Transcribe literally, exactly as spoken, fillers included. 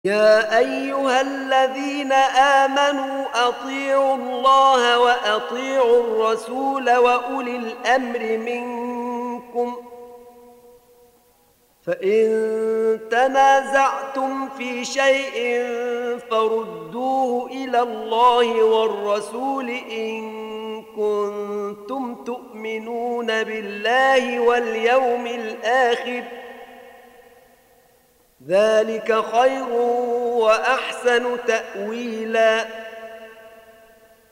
يا أيها الذين آمنوا أطيعوا الله وأطيعوا الرسول وأولي الأمر منكم، فإن تنازعتم في شيء فردوه إلى الله والرسول إن كنتم تؤمنون بالله واليوم الآخر، ذلك خير وأحسن تأويلا.